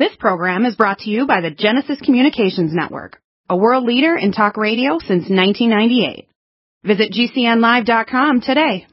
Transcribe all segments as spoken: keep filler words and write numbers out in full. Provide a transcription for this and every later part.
This program is brought to you by the Genesis Communications Network, a world leader in talk radio since nineteen ninety-eight. Visit G C N live dot com today.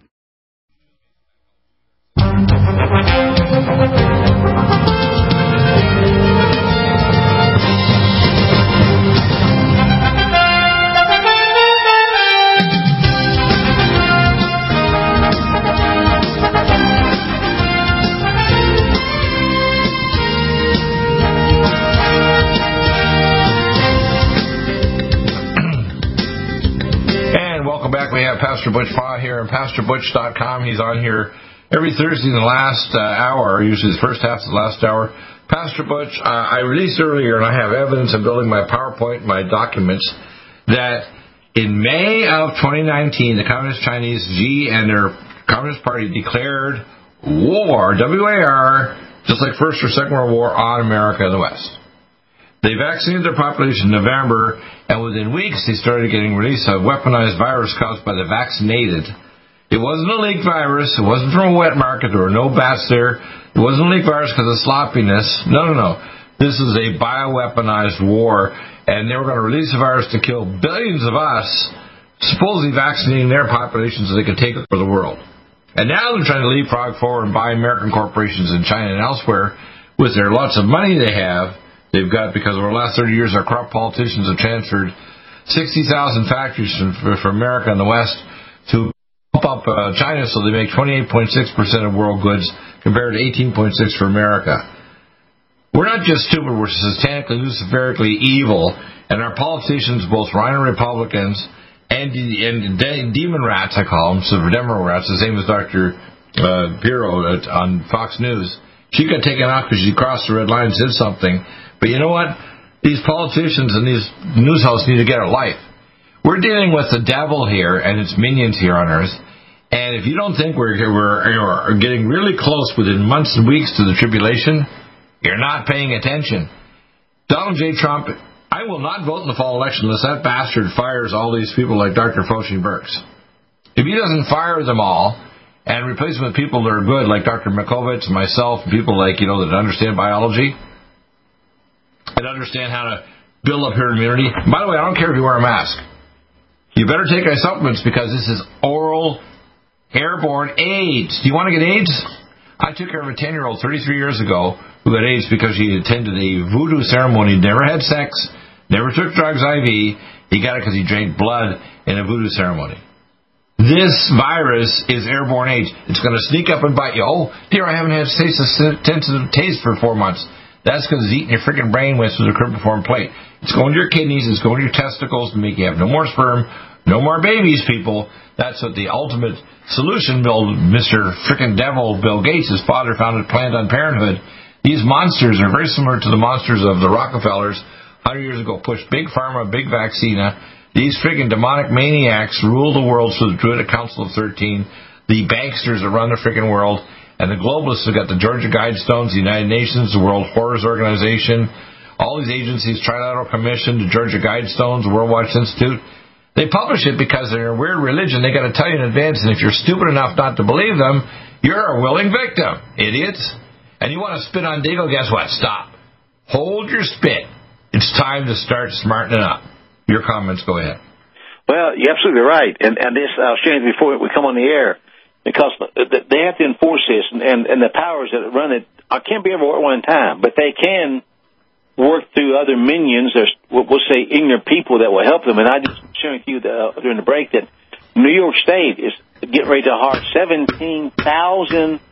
We have Pastor Butch Paugh here on Pastor Butch dot com. He's on here every Thursday in the last uh, hour, usually the first half of the last hour. Pastor Butch, uh, I released earlier, and I have evidence of building my PowerPoint, my documents, that in May of twenty nineteen, the Communist Chinese Xi and their Communist Party declared war, W A R, just like First or Second World War, on America and the West. They vaccinated their population in November, and within weeks they started getting release of weaponized virus caused by the vaccinated. It wasn't a leaked virus. It wasn't from a wet market. There were no bats there. It wasn't a leaked virus because of sloppiness. No, no, no. This is a bioweaponized war, and they were going to release a virus to kill billions of us, supposedly vaccinating their population so they could take it for the world. And now they're trying to leapfrog forward and buy American corporations in China and elsewhere with their lots of money they have. They've got, because over the last thirty years, our corrupt politicians have transferred sixty thousand factories from, from America and the West to pump up uh, China so they make twenty-eight point six percent of world goods compared to eighteen point six percent for America. We're not just stupid, we're satanically, luciferically evil, and our politicians, both Rhino Republicans and, and de- demon rats, I call them, so Demo rats, the same as Doctor Uh, Pirro on Fox News. She got taken off because she crossed the red line and said something. But you know what? These politicians and these news hosts need to get a life. We're dealing with the devil here and its minions here on Earth. And if you don't think we're, we're, we're getting really close within months and weeks to the tribulation, you're not paying attention. Donald J. Trump, I will not vote in the fall election unless that bastard fires all these people like Doctor Fauci Burks. If he doesn't fire them all and replace them with people that are good like Doctor Mikovits, myself, and people like, you know, that understand biology and understand how to build up herd immunity. And by the way, I don't care if you wear a mask. You better take our supplements because this is oral airborne AIDS. Do you want to get AIDS? I took care of a ten-year-old thirty-three years ago who had AIDS because he attended a voodoo ceremony, never had sex, never took drugs I V. He got it because he drank blood in a voodoo ceremony. This virus is airborne AIDS. It's going to sneak up and bite you. Oh, dear, I haven't had a sensitive taste for four months. That's because it's eating your freaking brain with a cribriform plate. It's going to your kidneys. It's going to your testicles to make you have no more sperm, no more babies, people. That's what the ultimate solution, Bill, Mister Freaking Devil, Bill Gates, his father founded Planned Parenthood. These monsters are very similar to the monsters of the Rockefellers one hundred years ago. Pushed big pharma, big vaccina. These freaking demonic maniacs rule the world through the Druidic Council of thirteen. The banksters that run the freaking world. And the globalists have got the Georgia Guidestones, the United Nations, the World Horrors Organization, all these agencies, Trilateral Commission, the Georgia Guidestones, the World Watch Institute. They publish it because they're a weird religion. They got to tell you in advance, and if you're stupid enough not to believe them, you're a willing victim, idiots. And you want to spit on Deagle, guess what? Stop. Hold your spit. It's time to start smartening up. Your comments, go ahead. Well, you're absolutely right. And, and this, I was saying before we come on the air, because they have to enforce this, and, and, and the powers that run it I can't be everywhere at one time, but they can work through other minions, or we'll say ignorant people that will help them. And I just sharing with you the, uh, during the break that New York State is getting ready to hire seventeen thousand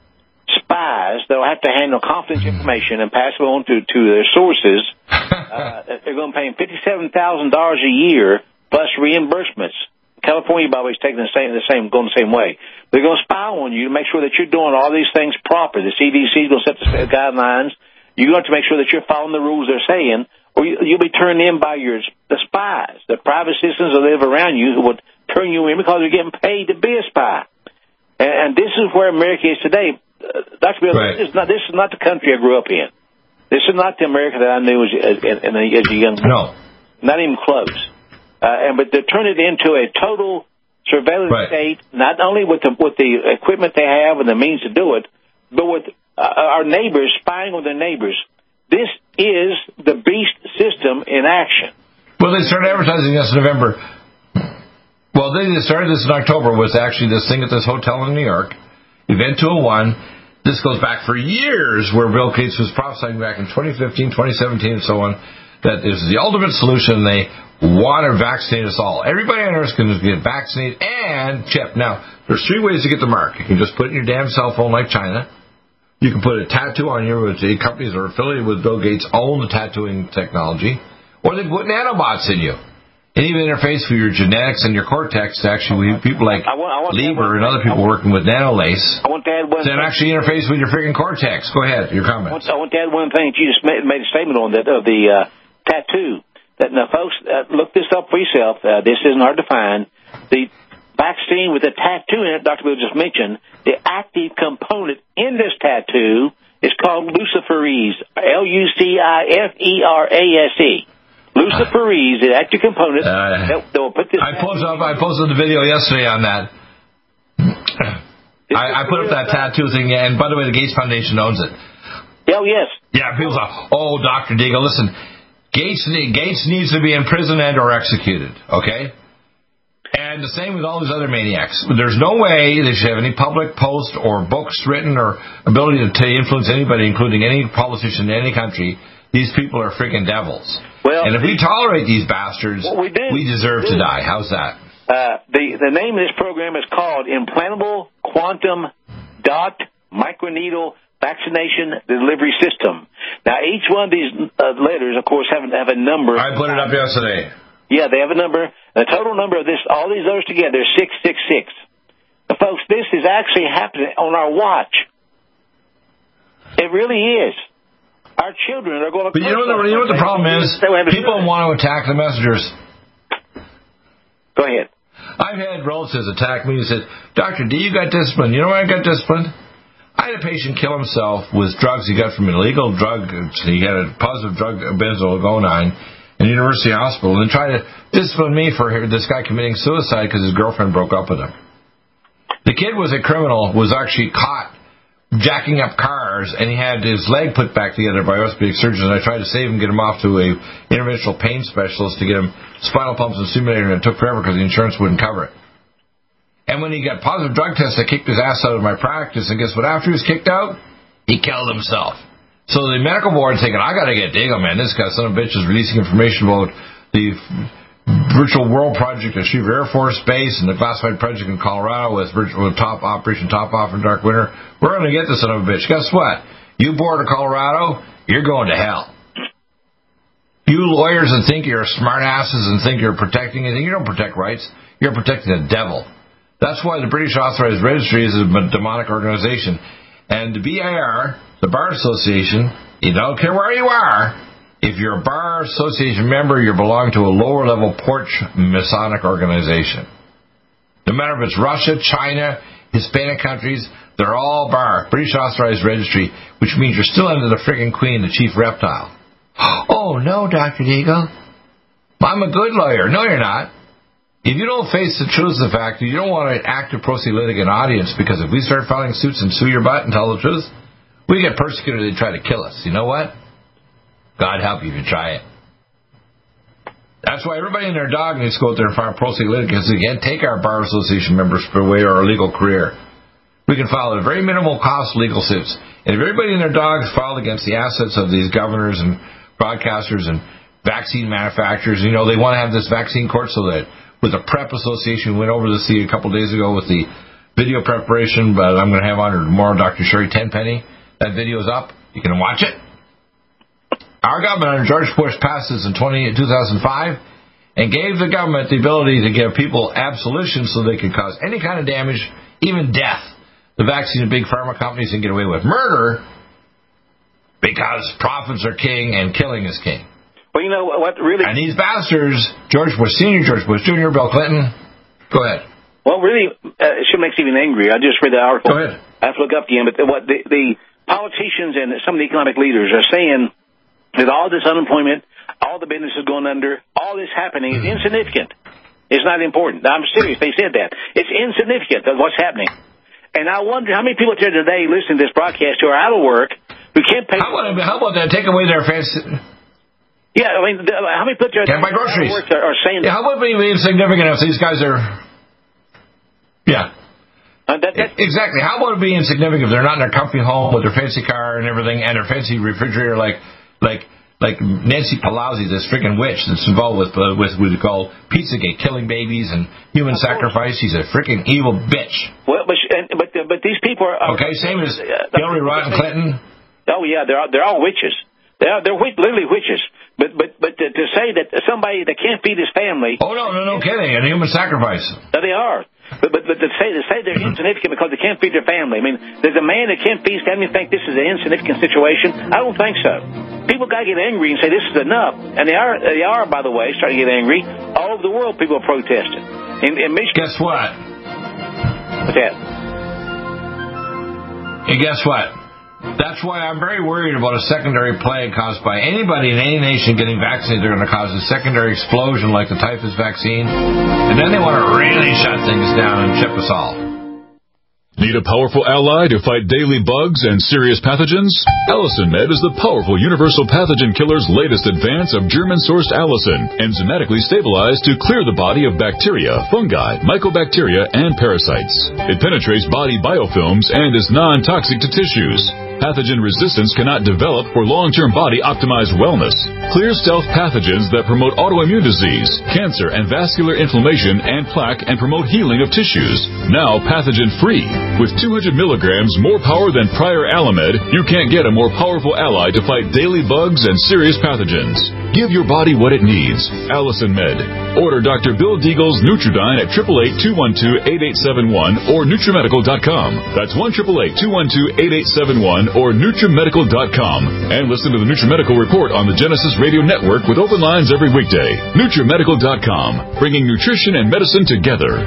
spies that will have to handle confidential information and pass it on to, to their sources. uh, they're going to pay them fifty-seven thousand dollars a year plus reimbursements. California, by the way, is taking the same, the same, going the same way. They're going to spy on you to make sure that you're doing all these things proper. The C D C is going to set the guidelines. You're going to have to make sure that you're following the rules they're saying, or you, you'll be turned in by your the spies, the private citizens that live around you who would turn you in because they're getting paid to be a spy. And, and this is where America is today. Uh, Doctor Bill, right. this is not this is not the country I grew up in. This is not the America that I knew as, as, as, as a young man. No, not even close. Uh, and but they turn it into a total surveillance right. state, not only with the with the equipment they have and the means to do it, but with uh, our neighbors spying on their neighbors. this is the beast system in action. Well, they started advertising this in November. Well, they started this in October with actually this thing at this hotel in New York, Event two oh one. This goes back for years where Bill Gates was prophesying back in twenty fifteen, twenty seventeen, and so on, that this is the ultimate solution. They want to vaccinate us all. Everybody on Earth is going to get vaccinated and chipped. Now, there's three ways to get the mark. You can just put it in your damn cell phone like China. You can put a tattoo on you, which the companies that are affiliated with Bill Gates own the tattooing technology. Or they put nanobots in you. And even interface for your genetics and your cortex. Actually, people like I want, I want Lieber and other people working with nanolace. I want to add one Then thing. actually interface with your freaking cortex. Go ahead, your comments. I want, I want to add one thing. You just made, made a statement on that of the uh, tattoo. That now, folks, uh, look this up for yourself. Uh, this isn't hard to find. The vaccine with the tattoo in it, Doctor Bill just mentioned, the active component in this tattoo is called luciferase, L U C I F E R A S E. Luciferase, the active component. Uh, they'll, they'll put this. I posted up. I posted the video yesterday on that. I, I put up that tattoo thing, and by the way, the Gates Foundation owns it. Oh yes. Yeah, people say, "Oh, Doctor Deagle, listen, Gates Gates needs to be in prison and or executed." Okay. And the same with all these other maniacs. There's no way they should have any public post or books written or ability to, to influence anybody, including any politician in any country. These people are freaking devils. Well, and if we tolerate these bastards, well, we, do, we deserve we to die. How's that? Uh, the the name of this program is called Implantable Quantum Dot Microneedle Vaccination Delivery System. Now, each one of these uh, letters, of course, have, have a number. I put it up yesterday. Yeah, they have a number. The total number of this, all these letters together, is six six six. Now, folks, this is actually happening on our watch. It really is. Our children are going to... But you know, the, you know what the problem is? People want to attack the messengers. Go ahead. I've had relatives attack me and said, Doctor D, you got discipline. You know why I got disciplined? I had a patient kill himself with drugs he got from an illegal drug. He had a positive drug, benzoyl in University Hospital, and then tried to discipline me for this guy committing suicide because his girlfriend broke up with him. The kid was a criminal, was actually caught jacking up cars, and he had his leg put back together by orthopedic surgeons. I tried to save him, get him off to a interventional pain specialist to get him spinal pumps and stimulator, and it took forever because the insurance wouldn't cover it. And when he got positive drug tests, I kicked his ass out of my practice, and guess what? After he was kicked out, he killed himself. So the medical board thinking, I got to get Deagle, man. This guy, son of a bitch, is releasing information about the Virtual World Project at Schriever Air Force Base and the classified project in Colorado with virtual top Operation Top Off in Dark Winter. We're going to get this son of a bitch. Guess what? You border Colorado, you're going to hell. You lawyers that think you're smart asses and think you're protecting anything, you don't protect rights. You're protecting the devil. That's why the British Authorized Registry is a demonic organization. And the B I R, the Bar Association, you don't care where you are. If you're a Bar Association member, you belong to a lower-level porch Masonic organization. No matter if it's Russia, China, Hispanic countries, they're all Bar, British Authorized Registry, which means you're still under the friggin' Queen, the chief reptile. Oh, no, Doctor Deagle. I'm a good lawyer. No, you're not. If you don't face the truth of the fact that you don't want an active pro se litigant audience, because if we start filing suits and sue your butt and tell the truth, we get persecuted, they try to kill us. You know what? God help you if you try it. That's why everybody and their dog needs to go out there and file pro se litigants. They can't take our Bar Association members away or our legal career. We can file at a very minimal cost legal suits. And if everybody and their dogs filed against the assets of these governors and broadcasters and vaccine manufacturers, you know, they want to have this vaccine court so that with the PrEP Association, we went over this a couple of days ago with the video preparation, but I'm going to have on her tomorrow, Doctor Sherry Tenpenny. That video is up. You can watch it. Our government under George Bush passed this in two thousand five and gave the government the ability to give people absolution so they could cause any kind of damage, even death. The vaccine and big pharma companies can get away with murder because profits are king and killing is king. Well, you know what really... And these bastards, George Bush Senior, George Bush Junior, Bill Clinton, go ahead. Well, really, uh, it should make you even angry. I just read the article. Go ahead. I have to look up again, but the, what the, the politicians and some of the economic leaders are saying that all this unemployment, all the businesses going under, all this happening is insignificant. It's not important. I'm serious. They said that. It's insignificant of what's happening. And I wonder how many people here today listening to this broadcast who are out of work, who can't pay. How about, how about that? Take away their fancy. Yeah, I mean, how many people Can't buy groceries. Are, are saying? Yeah, how about being insignificant if these guys are? Yeah. Uh, that, that, exactly. How about it being insignificant if they're not in their comfy home with their fancy car and everything and their fancy refrigerator like like like Nancy Pelosi, this freaking witch that's involved with uh, with what we call Pizzagate, killing babies and human sacrifice. She's a freaking evil bitch. Well, but and, but uh, but these people are okay. Same as Hillary Rodham Clinton. Oh yeah, they're they're all witches. They're they're literally witches. But but but to, to say that somebody that can't feed his family. Oh no no no kidding! And human sacrifice. No, they are. But, but, but to say to say they're insignificant because they can't feed their family. I mean, there's a man that can't feed his family and think this is an insignificant situation. I don't think so. People got to get angry and say this is enough. And they are, they are, by the way, starting to get angry. All over the world, people are protesting. In, in Michigan. Guess what? What's that? And guess what? That's why I'm very worried about a secondary plague caused by anybody in any nation getting vaccinated. They're going to cause a secondary explosion like the typhus vaccine. And then they want to really shut things down and chip us all. Need a powerful ally to fight daily bugs and serious pathogens? Allicin Med is the powerful universal pathogen killer's latest advance of German-sourced allicin, enzymatically stabilized to clear the body of bacteria, fungi, mycobacteria, and parasites. It penetrates body biofilms and is non-toxic to tissues. Pathogen resistance cannot develop for long-term body-optimized wellness. Clear stealth pathogens that promote autoimmune disease, cancer, and vascular inflammation and plaque and promote healing of tissues. Now pathogen-free. With two hundred milligrams more power than prior Alamed, you can't get a more powerful ally to fight daily bugs and serious pathogens. Give your body what it needs. Allicin Med. Order Doctor Bill Deagle's Nutridyne at eight eight eight, two one two, eight eight seven one or NutriMedical dot com. That's one eight eight eight, two one two, eight eight seven one or NutriMedical dot com. And listen to the NutriMedical Report on the Genesis Radio Network with open lines every weekday. NutriMedical dot com, bringing nutrition and medicine together.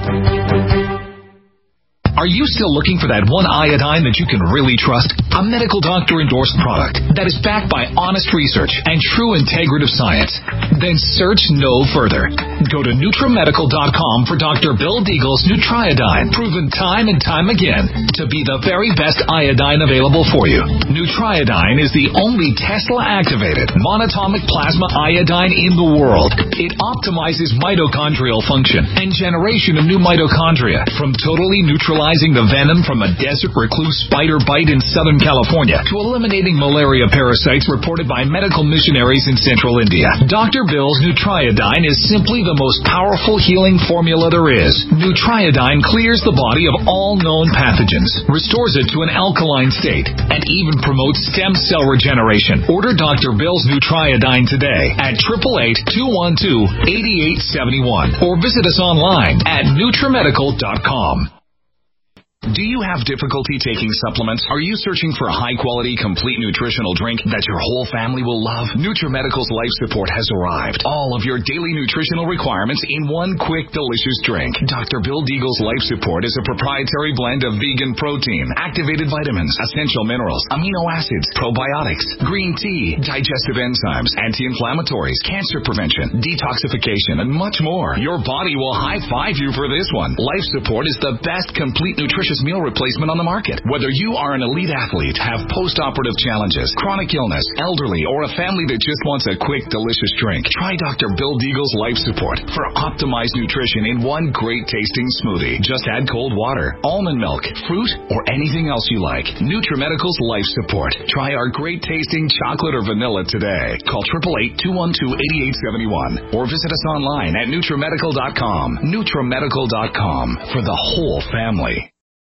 Are you still looking for that one iodine that you can really trust? A medical doctor-endorsed product that is backed by honest research and true integrative science? Then search no further. Go to NutriMedical dot com for Doctor Bill Deagle's Nutriodine, proven time and time again to be the very best iodine available for you. Nutriodine is the only Tesla-activated monatomic plasma iodine in the world. It optimizes mitochondrial function and generation of new mitochondria from totally neutralizing the venom from a desert recluse spider bite in Southern California to eliminating malaria parasites reported by medical missionaries in central India. Doctor Bill's Nutriodine is simply the most powerful healing formula there is. Nutriodine clears the body of all known pathogens, restores it to an alkaline state, and even promotes stem cell regeneration. Order Doctor Bill's Nutriodine today at eight eight eight, two one two, eight eight seven one or visit us online at NutriMedical dot com. Do you have difficulty taking supplements? Are you searching for a high-quality, complete nutritional drink that your whole family will love? NutriMedical's Life Support has arrived. All of your daily nutritional requirements in one quick, delicious drink. Doctor Bill Deagle's Life Support is a proprietary blend of vegan protein, activated vitamins, essential minerals, amino acids, probiotics, green tea, digestive enzymes, anti-inflammatories, cancer prevention, detoxification, and much more. Your body will high-five you for this one. Life Support is the best complete nutritious meal replacement on the market. Whether you are an elite athlete, have post-operative challenges, chronic illness, elderly, or a family that just wants a quick, delicious drink, try Doctor Bill Deagle's Life Support for optimized nutrition in one great-tasting smoothie. Just add cold water, almond milk, fruit, or anything else you like. NutriMedical's Life Support. Try our great-tasting chocolate or vanilla today. Call eight eight eight, two one two, eight eight seven one or visit us online at NutriMedical dot com. NutriMedical dot com for the whole family.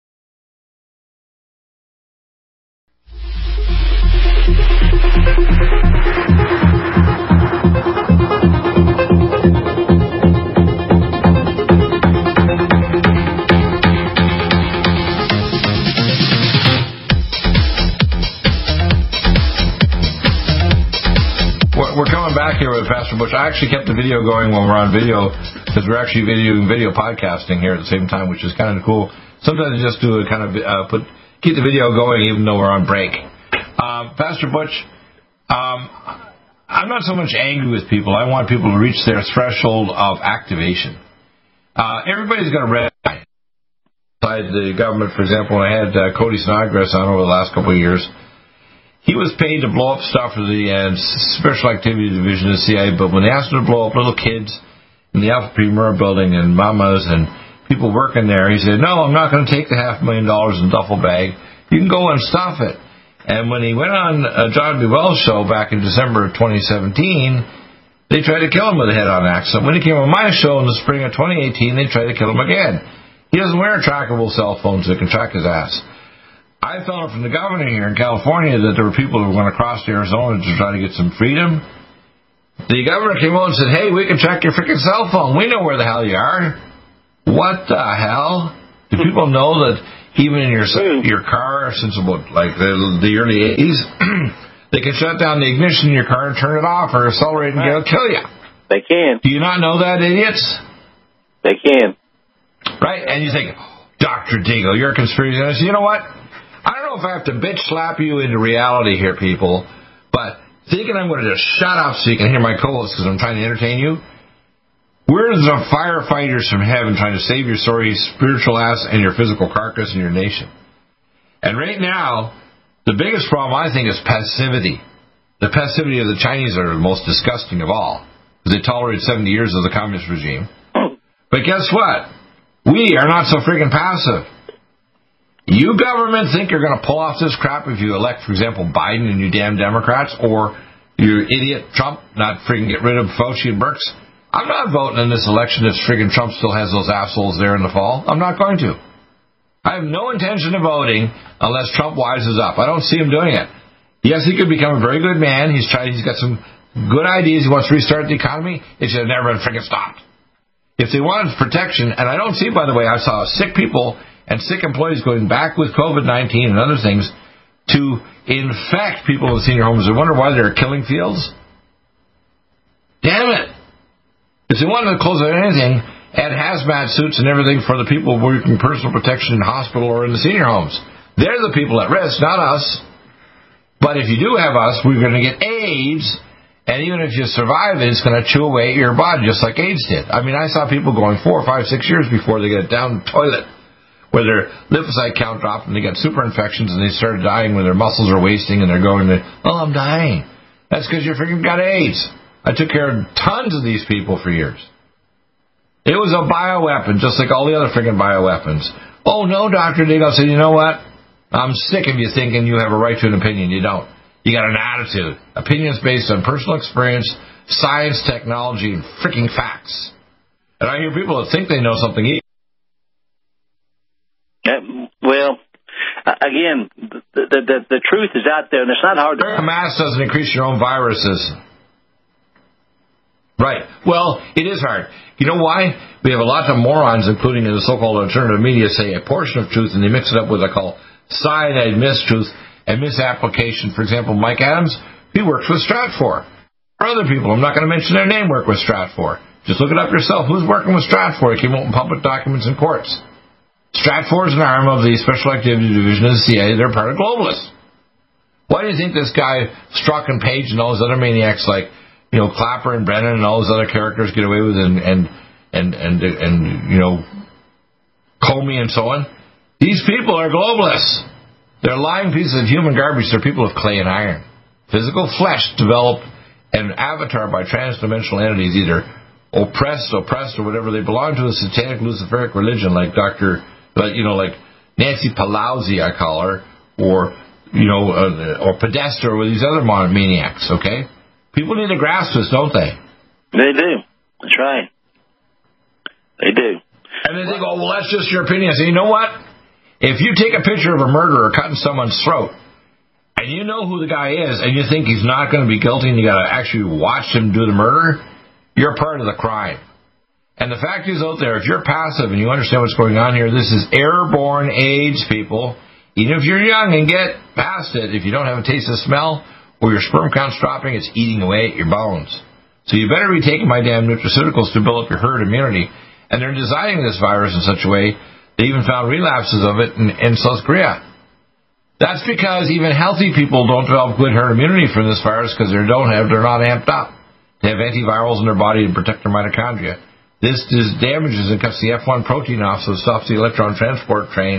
We're coming back here with Pastor Butch. I actually kept the video going when we're on video because we're actually videoing video podcasting here at the same time, which is kind of cool. Sometimes I just do a kind of uh, put keep the video going even though we're on break. Um, Pastor Butch, um, I'm not so much angry with people. I want people to reach their threshold of activation. Uh, everybody's got a red eye. Inside the government, for example, when I had uh, Cody Snodgrass on over the last couple of years, he was paid to blow up stuff for the uh, Special Activities Division of the C I A, but when they asked him to blow up little kids in the Alpha Primera building and mamas and people working there, he said, no, I'm not going to take the half million dollars in a duffel bag. You can go and stuff it. And when he went on uh, John B. Wells' show back in December of twenty seventeen, they tried to kill him with a head-on accident. When he came on my show in the spring of twenty eighteen, they tried to kill him again. He doesn't wear trackable cell phones that can track his ass. I found from the governor here in California that there were people who were going to cross to Arizona to try to get some freedom. The governor came out and said, hey, we can track your freaking cell phone. We know where the hell you are. What the hell? Do people know that even in your your car, since about like the, the early eighties, they can shut down the ignition in your car and turn it off or accelerate and it'll kill you? They can. Do you not know that, idiots? They can. Right? And you think, Doctor Deagle, you're a conspiracy theorist. You know what? I don't know if I have to bitch slap you into reality here, people, but thinking I'm going to just shut up so you can hear my co-host because I'm trying to entertain you. We're the firefighters from heaven trying to save your sorry spiritual ass and your physical carcass and your nation. And right now, the biggest problem, I think, is passivity. The passivity of the Chinese are the most disgusting of all, because they tolerated seventy years of the communist regime. But guess what? We are not so freaking passive. You government think you're going to pull off this crap if you elect, for example, Biden and you damn Democrats, or you idiot Trump, not freaking get rid of Fauci and Birx. I'm not voting in this election if friggin' Trump still has those assholes there in the fall. I'm not going to. I have no intention of voting unless Trump wises up. I don't see him doing it. Yes, he could become a very good man. He's tried. He's got some good ideas. He wants to restart the economy. It should have never been friggin' stopped. If they wanted protection, and I don't see, by the way, I saw sick people and sick employees going back with COVID nineteen and other things to infect people in senior homes. I wonder why they're killing fields. Damn it. If they wanted to close out anything, add hazmat suits and everything for the people working personal protection in hospital or in the senior homes. They're the people at risk, not us. But if you do have us, we're going to get AIDS, and even if you survive it, it's going to chew away at your body, just like AIDS did. I mean, I saw people going four, five, six years before they get down the toilet, where their lymphocyte count dropped and they got super infections and they started dying when their muscles are wasting and they're going, to, oh, I'm dying. That's because you freaking got AIDS. I took care of tons of these people for years. It was a bioweapon, just like all the other freaking bioweapons. Oh, no, Doctor Deagle said, you know what? I'm sick of you thinking you have a right to an opinion. You don't. You got an attitude. Opinions based on personal experience, science, technology, and freaking facts. And I hear people that think they know something. Uh, well, uh, again, the, the, the, the truth is out there, and it's not hard to... A mask doesn't increase your own viruses. Right. Well, it is hard. You know why? We have a lot of morons, including in the so-called alternative media, say a portion of truth, and they mix it up with what I call cyanide mistruth and misapplication. For example, Mike Adams, he works with Stratfor. Other people, I'm not going to mention their name, work with Stratfor. Just look it up yourself. Who's working with Stratfor? It came out in public documents in courts. Stratfor is an arm of the Special Activities Division of the C I A. They're part of globalists. Why do you think this guy, Strzok and Page, and all those other maniacs like, you know, Clapper and Brennan and all those other characters get away with it, and, and, and, and, and, you know, Comey and so on? These people are globalists. They're lying pieces of human garbage. They're people of clay and iron. Physical flesh developed an avatar by transdimensional entities, either oppressed, oppressed, or whatever. They belong to a satanic Luciferic religion like Doctor, you know, like Nancy Pelosi, I call her, or, you know, uh, or Podesta, or these other modern maniacs, okay? People need to grasp this, don't they? They do. That's right. They do. And then they go, well, that's just your opinion. I say, you know what? If you take a picture of a murderer cutting someone's throat, and you know who the guy is, and you think he's not going to be guilty, and you got to actually watch him do the murder, you're part of the crime. And the fact is out there, if you're passive and you understand what's going on here, this is airborne AIDS, people. Even if you're young and get past it, if you don't have a taste of smell, or your sperm count's dropping, it's eating away at your bones. So you better be taking my damn nutraceuticals to build up your herd immunity. And they're designing this virus in such a way, they even found relapses of it in, in South Korea. That's because even healthy people don't develop good herd immunity from this virus because they don't have, they're not amped up. They have antivirals in their body to protect their mitochondria. This, this damages and cuts the F one protein off, so it stops the electron transport train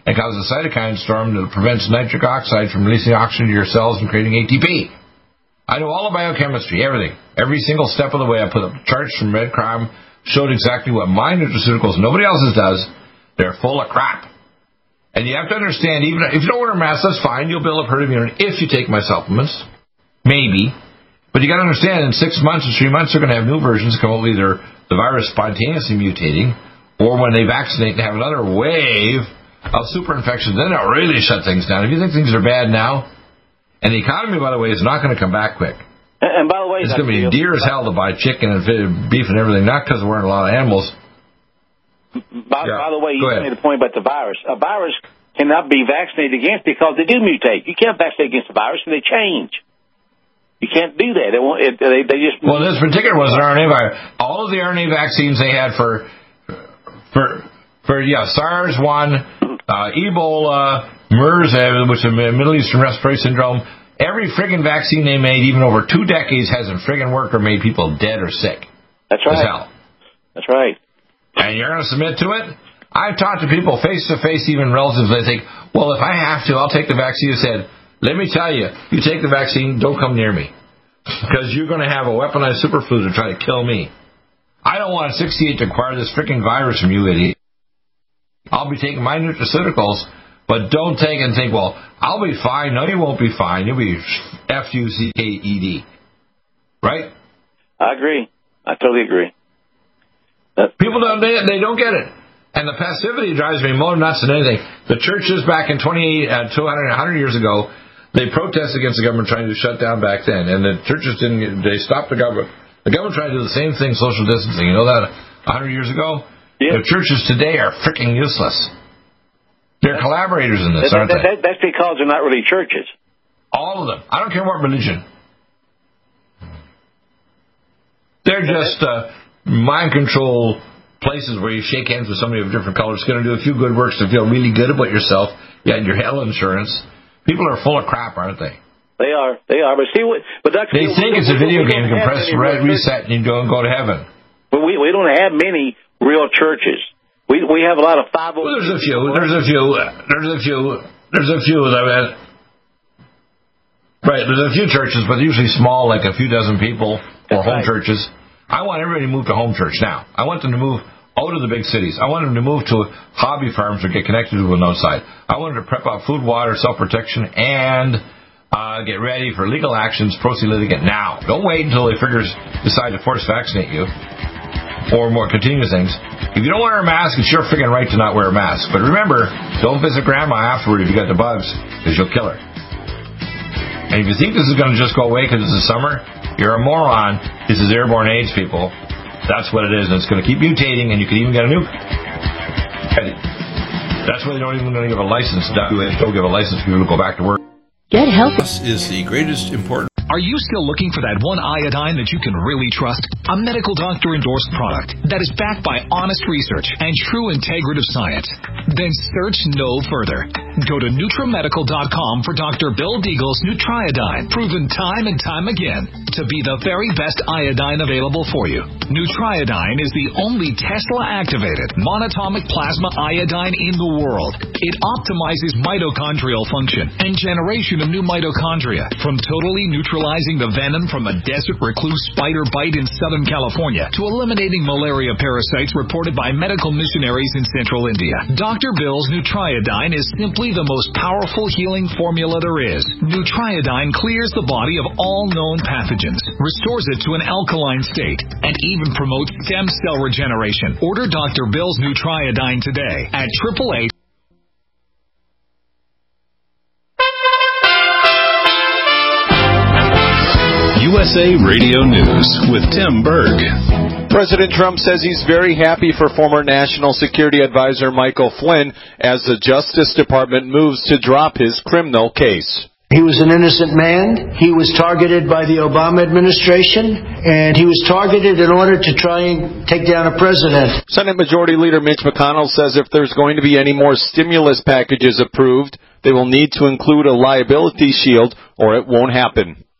and causes a cytokine storm that prevents nitric oxide from releasing oxygen to your cells and creating A T P. I know all of biochemistry, everything. Every single step of the way, I put up charts from Red Crime, showed exactly what my nutraceuticals, nobody else's does. They're full of crap. And you have to understand, even if you don't wear a mask, that's fine. You'll build up herd immunity if you take my supplements. Maybe. But you got to understand, in six months or three months, they're going to have new versions come out, either the virus spontaneously mutating, or when they vaccinate and have another wave of super infections, then they'll really shut things down. If you think things are bad now, and the economy, by the way, is not going to come back quick. And, and by the way, it's going to be dear as hell to buy chicken and beef and everything, not because we're in a lot of animals. By, yeah. by the way, you Go made a point about the virus. A virus cannot be vaccinated against because they do mutate. You can't vaccinate against the virus, and they change. You can't do that. They won't. It, they, they just. Well, this particular was an R N A virus. All of the R N A vaccines they had for, for, for yeah, SARS one, uh, Ebola, MERS, which is Middle Eastern Respiratory Syndrome. Every friggin' vaccine they made, even over two decades, hasn't friggin' worked or made people dead or sick. That's right. As hell. That's right. And you're going to submit to it? I've talked to people face to face, even relatives. They think, well, if I have to, I'll take the vaccine. I said, let me tell you, you take the vaccine, don't come near me. Because you're going to have a weaponized super flu to try to kill me. I don't want sixty-eight to acquire this freaking virus from you, idiot. I'll be taking my nutraceuticals, but don't take and think, well, I'll be fine. No, you won't be fine. You'll be F U C K E D. Right? I agree. I totally agree. That's People don't, they, they don't get it. And the passivity drives me more nuts than anything. The churches back in twenty-eight, uh, two hundred, one hundred years ago, they protested against the government trying to shut down back then. And the churches didn't, they stopped the government. The government tried to do the same thing, social distancing. You know that one hundred years ago? Yeah. The churches today are freaking useless. They're that's, collaborators in this, that, aren't that, they? That, that's because they're not really churches. All of them. I don't care what religion. They're just uh, mind control places where you shake hands with somebody of different colors. It's going to do a few good works to feel really good about yourself. You had your health insurance. People are full of crap, aren't they? They are. They are. But see what? But Doctor they think it's a video game. You can press red reset and you don't go to heaven. But we we don't have many real churches. We we have a lot of five. Well, there's a few. There's a few. There's a few. There's a few that. Right. There's a few churches, but usually small, like a few dozen people, or That's home right. churches. I want everybody to move to home church now. I want them to move out of the big cities. I want them to move to hobby farms or get connected to an outside. I want them to prep out food, water, self-protection, and uh, get ready for legal actions, proceed litigant now. Don't wait until they figures decide to force vaccinate you or more continue things. If you don't wear a mask, it's your freaking right to not wear a mask. But remember, don't visit grandma afterward if you got the bugs, because you'll kill her. And if you think this is going to just go away because it's the summer, you're a moron. This is airborne AIDS, people. That's what it is, and it's going to keep mutating, and you could even get a nuke. That's why they don't even going to give a license. They don't give a license for people to go back to work. Get healthy. This is the greatest important. Are you still looking for that one iodine that you can really trust? A medical doctor endorsed product that is backed by honest research and true integrative science? Then search no further. Go to NutriMedical dot com for Doctor Bill Deagle's Nutriodine, proven time and time again to be the very best iodine available for you. Nutriodine is the only Tesla-activated monatomic plasma iodine in the world. It optimizes mitochondrial function and generation of new mitochondria, from totally neutralizing the venom from a desert recluse spider bite in Southern California to eliminating malaria parasites reported by medical missionaries in central India. Doctor Bill's Nutriodine is simply the most powerful healing formula there is. Nutriodine clears the body of all known pathogens, restores it to an alkaline state, and even promotes stem cell regeneration. Order Doctor Bill's Nutriodine today at triple A. U S A Radio News with Tim Berg. President Trump says he's very happy for former National Security Advisor Michael Flynn as the Justice Department moves to drop his criminal case. He was an innocent man. He was targeted by the Obama administration, and he was targeted in order to try and take down a president. Senate Majority Leader Mitch McConnell says if there's going to be any more stimulus packages approved, they will need to include a liability shield or it won't happen.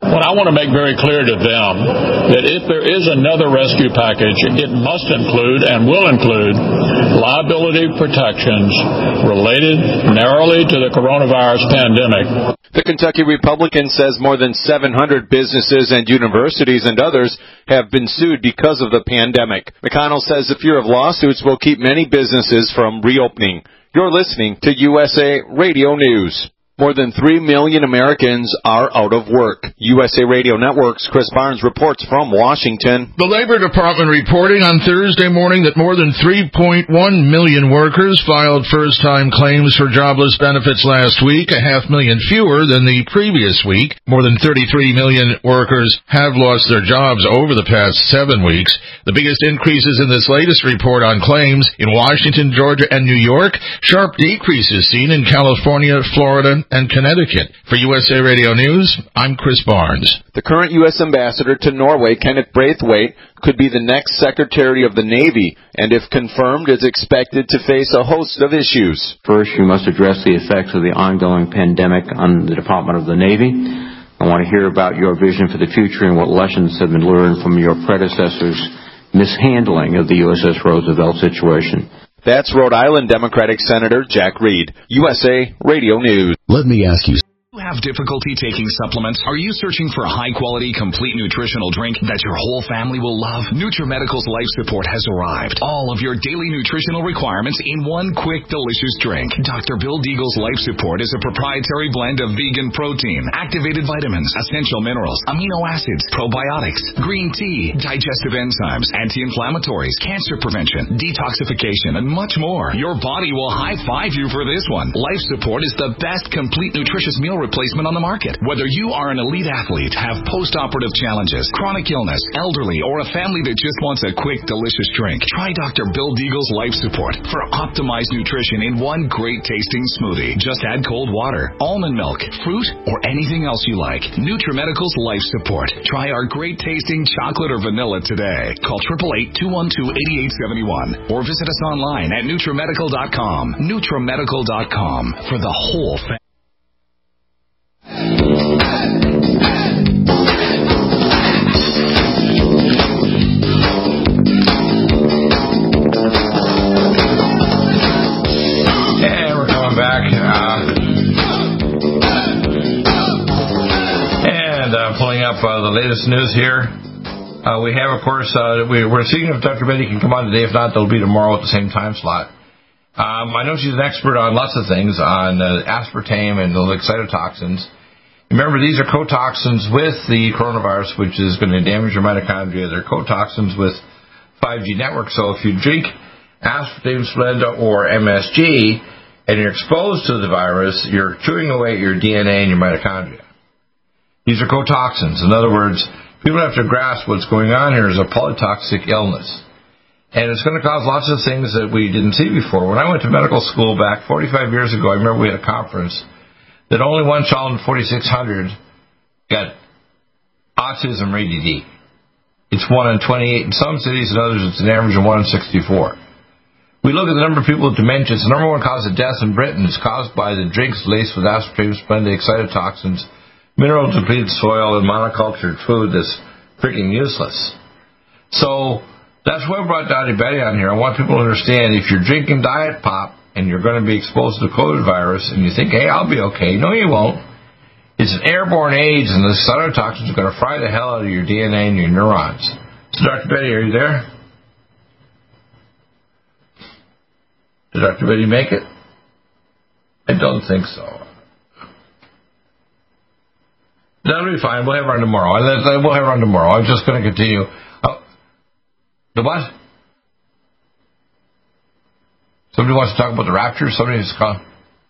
Well, I want to make very clear to them that if there is another rescue package, it must include and will include liability protections related narrowly to the coronavirus pandemic. The Kentucky Republican says more than seven hundred businesses and universities and others have been sued because of the pandemic. McConnell says the fear of lawsuits will keep many businesses from reopening. You're listening to U S A Radio News. More than three million Americans are out of work. U S A Radio Network's Chris Barnes reports from Washington. The Labor Department reporting on Thursday morning that more than three point one million workers filed first-time claims for jobless benefits last week, a half million fewer than the previous week. More than thirty-three million workers have lost their jobs over the past seven weeks. The biggest increases in this latest report on claims in Washington, Georgia, and New York. Sharp decreases seen in California, Florida, and Connecticut. For U S A Radio News, I'm Chris Barnes. The current U S ambassador to Norway, Kenneth Braithwaite, could be the next Secretary of the Navy, and if confirmed, is expected to face a host of issues. First, you must address the effects of the ongoing pandemic on the Department of the Navy. I want to hear about your vision for the future and what lessons have been learned from your predecessors' mishandling of the U S S Roosevelt situation. That's Rhode Island Democratic Senator Jack Reed. U S A Radio News. Let me ask you. You have difficulty taking supplements? Are you searching for a high-quality, complete nutritional drink that your whole family will love? NutriMedical's Life Support has arrived. All of your daily nutritional requirements in one quick, delicious drink. Doctor Bill Deagle's Life Support is a proprietary blend of vegan protein, activated vitamins, essential minerals, amino acids, probiotics, green tea, digestive enzymes, anti-inflammatories, cancer prevention, detoxification, and much more. Your body will high-five you for this one. Life Support is the best complete nutritious meal replacement on the market. Whether you are an elite athlete, have post-operative challenges, chronic illness, elderly, or a family that just wants a quick, delicious drink, try Doctor Bill Deagle's Life Support for optimized nutrition in one great-tasting smoothie. Just add cold water, almond milk, fruit, or anything else you like. NutriMedical's Life Support. Try our great-tasting chocolate or vanilla today. Call eight eight eight, two one two, eight eight seven one or visit us online at NutriMedical dot com. NutriMedical dot com for the whole family. And we're coming back. Uh, and uh, pulling up uh, the latest news here. Uh, we have, of course, uh, we, we're seeing if Doctor Betty can come on today. If not, they'll be tomorrow at the same time slot. Um, I know she's an expert on lots of things, on uh, aspartame and the excitotoxins. Remember, these are cotoxins with the coronavirus, which is going to damage your mitochondria. They're cotoxins with five G network. So if you drink aspartame, Splenda, or M S G, and you're exposed to the virus, you're chewing away your D N A and your mitochondria. These are cotoxins. In other words, people have to grasp what's going on here is a polytoxic illness. And it's going to cause lots of things that we didn't see before. When I went to medical school back forty-five years ago, I remember we had a conference that only one child in forty-six hundred got autism or A D D. It's one in twenty-eight in some cities, in others it's an average of one in sixty-four. We look at the number of people with dementia. It's the number one cause of death in Britain. It's caused by the drinks laced with aspartame, Splenda, excitotoxins, mineral-depleted soil, and monocultured food that's freaking useless. So that's why I brought Dottie Betty on here. I want people to understand if you're drinking diet pop and you're going to be exposed to the COVID virus and you think, hey, I'll be okay. No, you won't. It's an airborne AIDS, and the cytotoxins are going to fry the hell out of your D N A and your neurons. So, Doctor Betty, are you there? Did Doctor Betty make it? I don't think so. That'll be fine. We'll have her on tomorrow. We'll have her on tomorrow. I'm just going to continue. Oh, the what? Somebody wants to talk about the rapture? Somebody has come.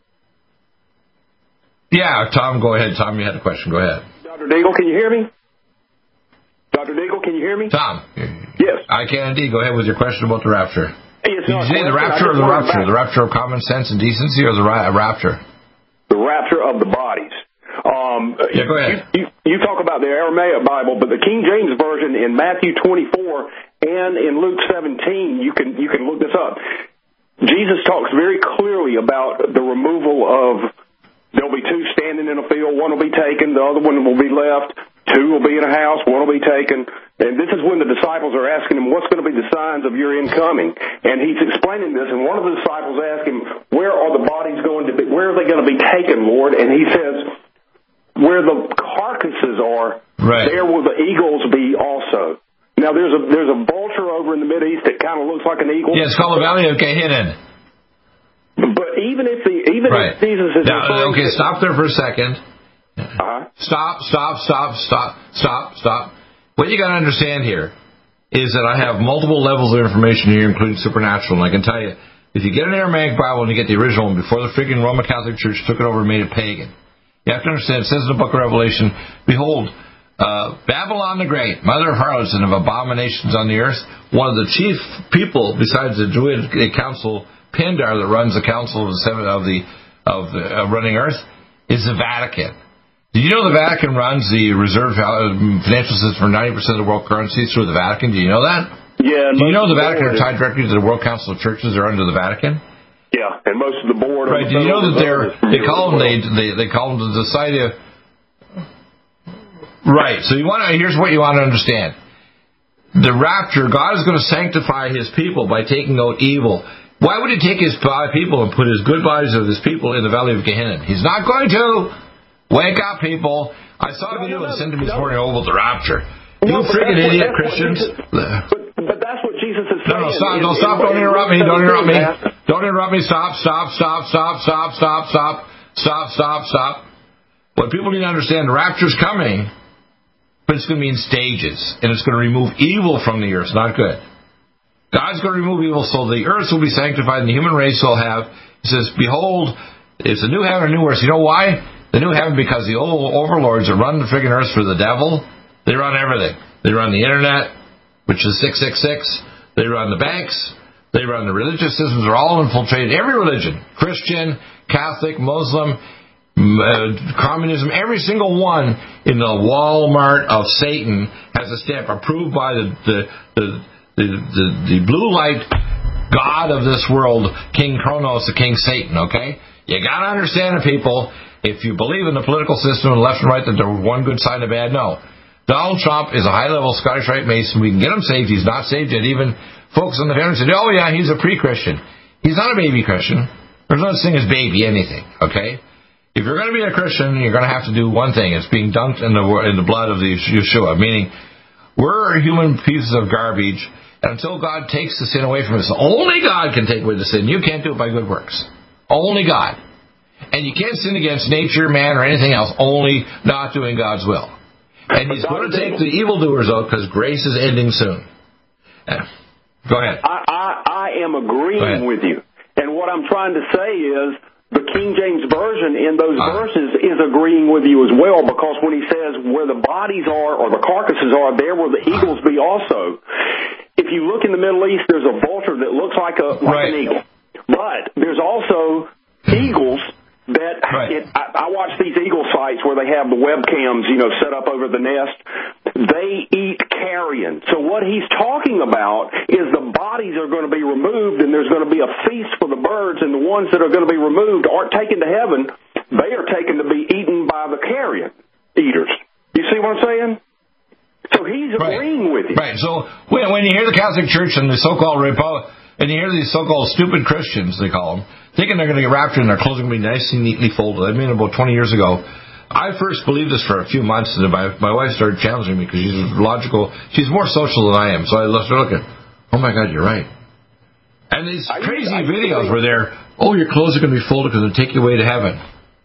Yeah, Tom, go ahead. Tom, you had a question. Go ahead. Doctor Deagle, can you hear me? Doctor Deagle, can you hear me? Tom. Yes. I can indeed. Go ahead with your question about the rapture. Hey, it's Did you say the rapture or the rupture? The rapture of common sense and decency, or the ra- rapture? The rapture of the bodies. Um, yeah, go ahead. You, you, you talk about the Aramaic Bible, but the King James Version in Matthew twenty-four and in Luke seventeen, you can you can look this up. Jesus talks very clearly about the removal of, there'll be two standing in a field, one will be taken, the other one will be left. Two will be in a house, one will be taken. And this is when the disciples are asking him, what's going to be the signs of your incoming? And he's explaining this, and one of the disciples asked him, where are the bodies going to be, where are they going to be taken, Lord? And he says, where the carcasses are, right. there will the eagles be also. Now, there's a there's a vulture over in the Mideast that kind of looks like an eagle. Yeah, it's called the Valley of Gehinnom. But even if the even right. if Jesus is now, okay, stop there for a second. Uh-huh. Stop, stop, stop, stop, stop, stop. What you got to understand here is that I have multiple levels of information here, including supernatural. And I can tell you, if you get an Aramaic Bible and you get the original one before the freaking Roman Catholic Church took it over and made it pagan, you have to understand. It says in the Book of Revelation, "Behold, uh, Babylon the Great, mother of harlots and of abominations on the earth." One of the chief people, besides the Druid council, Pindar, that runs the council of the seven of the of the uh, running earth, is the Vatican. Did you know the Vatican runs the reserve financial system for ninety percent of the world currencies through the Vatican? Do you know that? Yeah. Do you know the Vatican are tied directly to the World Council of Churches? They're under the Vatican. Yeah, and most of the board. Right. Did you know that they're they call them they they, they call them the Society of. Right. So you want to here's what you want to understand. The rapture, God is going to sanctify His people by taking out evil. Why would He take His people and put His good bodies of His people in the Valley of Gehinnom? He's not going to. Wake up, people. I saw a video that sent to me this morning over the rapture. You no, freaking idiot, what, Christians. Jesus, but, but that's what Jesus is saying. No, no, stop. Don't stop. Don't interrupt me. Don't interrupt me. Don't interrupt me. Stop, stop, stop, stop, stop, stop, stop, stop, stop, stop. What people need to understand, the rapture's coming, but it's going to be in stages, and it's going to remove evil from the earth. It's not good. God's going to remove evil, so the earth will be sanctified, and the human race will have, He says, behold, it's a new heaven and a new earth. You know why? The new heaven, because the old overlords that run the friggin' earth for the devil, they run everything. They run the internet, which is six six six. They run the banks. They run the religious systems. They're all infiltrated. Every religion, Christian, Catholic, Muslim, uh, communism, every single one in the Walmart of Satan has a stamp approved by the the the, the, the, the blue light god of this world, King Kronos, the King Satan, okay? You got to understand it, people. If you believe in the political system and left and right that there's one good side and a bad, no. Donald Trump is a high-level Scottish Rite Mason. We can get him saved. He's not saved yet. Even folks on the internet said, oh, yeah, he's a pre-Christian. He's not a baby Christian. There's no such thing as baby anything, okay? If you're going to be a Christian, you're going to have to do one thing. It's being dunked in the in the blood of the Yeshua, meaning we're human pieces of garbage, and until God takes the sin away from us, only God can take away the sin. You can't do it by good works. Only God. And you can't sin against nature, man, or anything else, only not doing God's will. And He's going to take the evildoers out because grace is ending soon. Yeah. Go ahead. I, I, I am agreeing with you. And what I'm trying to say is the King James Version in those uh, verses is agreeing with you as well, because when he says where the bodies are or the carcasses are, there will the eagles be also. If you look in the Middle East, there's a vulture that looks like, a, like right. an eagle. But there's also eagles that right. it, I, I watch these eagle sites where they have the webcams, you know, set up over the nest. They eat carrion. So what he's talking about is the bodies are going to be removed, and there's going to be a feast for the birds, and the ones that are going to be removed aren't taken to heaven. They are taken to be eaten by the carrion eaters. You see what I'm saying? So he's agreeing right. with you. Right. So when, when you hear the Catholic Church and the so-called Republic, and you hear these so-called stupid Christians, they call them, thinking they're going to get raptured and their clothes are going to be nice and neatly folded. I mean, about twenty years ago, I first believed this for a few months, and my, my wife started challenging me because she's logical. She's more social than I am, so I left her looking. Oh, my God, you're right. And these I crazy I videos where they're, oh, your clothes are going to be folded because they'll take you away to heaven.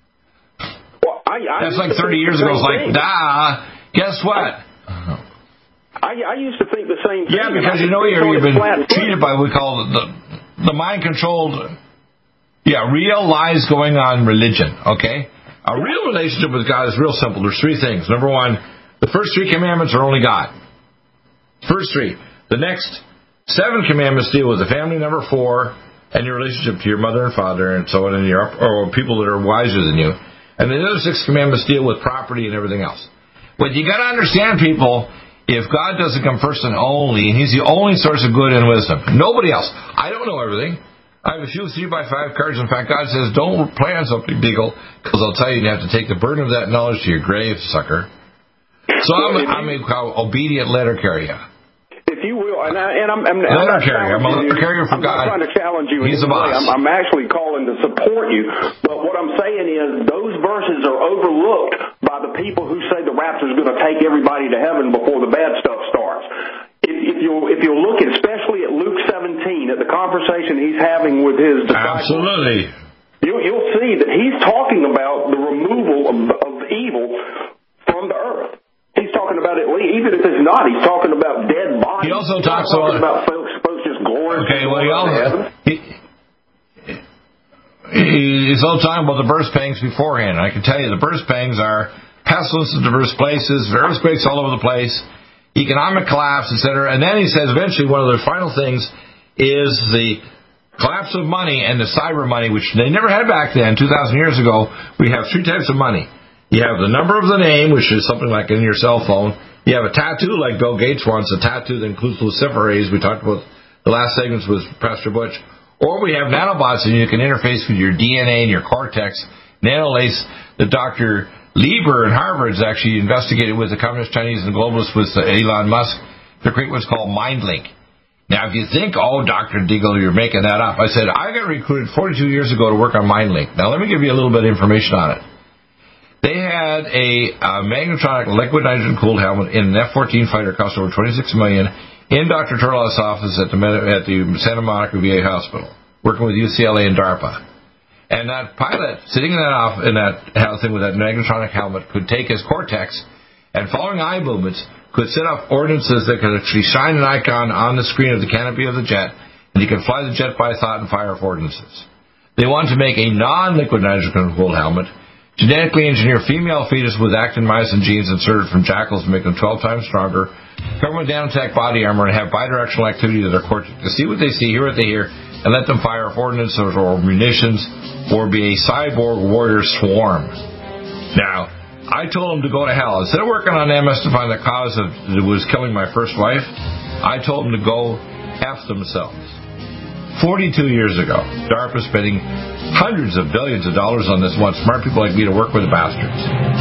Well, I, I That's like thirty years ago. It's like, nah, guess what? I, I used to think the same thing. Yeah, because you know you're, you've been treated by what we call the, the mind-controlled, yeah, real lies going on religion, okay? A real relationship with God is real simple. There's three things. Number one, the first three commandments are only God. First three. The next seven commandments deal with the family. Number four, and your relationship to your mother and father and so on, and your or people that are wiser than you. And the other six commandments deal with property and everything else. But you got to understand, people, if God doesn't come first and only, and He's the only source of good and wisdom, nobody else. I don't know everything. I have a few three by five cards. In fact, God says, don't plan something, Beagle, because I'll tell you you have to take the burden of that knowledge to your grave, sucker. So I'm, I'm a obedient letter carrier. If you will, and, I, and I'm, I'm, I'm letter not carrier. I'm a letter you. carrier for I'm God. not trying to challenge you. He's the boss. I'm, I'm actually calling to support you. But what I'm saying is those verses are overlooked by the people who say the rapture is going to take everybody to heaven before the bad stuff starts. If, if you if you look at, especially at Luke seventeen, at the conversation he's having with his disciples, absolutely, you, you'll see that he's talking about the removal of, of evil from the earth. He's talking about it, even if it's not, he's talking about dead bodies. He also he's talks talking about, about folks, folks just glorifying. Okay, well, he also, he, he's also talking about the birth pangs beforehand. I can tell you the birth pangs are pestilence in diverse places, earthquakes all over the place, economic collapse, et cetera. And then he says eventually one of the final things is the collapse of money and the cyber money, which they never had back then, two thousand years ago. We have three types of money. You have the number of the name, which is something like in your cell phone. You have a tattoo, like Bill Gates wants, a tattoo that includes luciferase. We talked about the last segments with Pastor Butch. Or we have nanobots, and you can interface with your D N A and your cortex. Nanolace, that Doctor Lieber in Harvard has actually investigated with the Communist Chinese and globalists with Elon Musk to create what's called MindLink. Now, if you think, oh, Doctor Deagle, you're making that up, I said, I got recruited forty-two years ago to work on MindLink. Now, let me give you a little bit of information on it. They had a, a magnetronic liquid nitrogen-cooled helmet in an F fourteen fighter, cost over twenty-six million dollars, in Doctor Turlow's office at the, at the Santa Monica V A Hospital, working with U C L A and DARPA. And that pilot, sitting in that off in that thing with that magnetronic helmet, could take his cortex and, following eye movements, could set up ordinances that could actually shine an icon on the screen of the canopy of the jet, and he could fly the jet by thought and fire off ordinances. They wanted to make a non-liquid nitrogen-cooled helmet, genetically engineer female fetus with actin-myosin genes inserted from jackals to make them twelve times stronger, cover with nanotech body armor, and have bidirectional activity to their cortex to see what they see, hear what they hear, and let them fire off ordnance or, or munitions, or be a cyborg warrior swarm. Now, I told them to go to hell. Instead of working on M S to find the cause of that was killing my first wife, I told them to go F themselves. forty-two years ago, DARPA spending hundreds of billions of dollars on this, wants smart people like me to work with the bastards.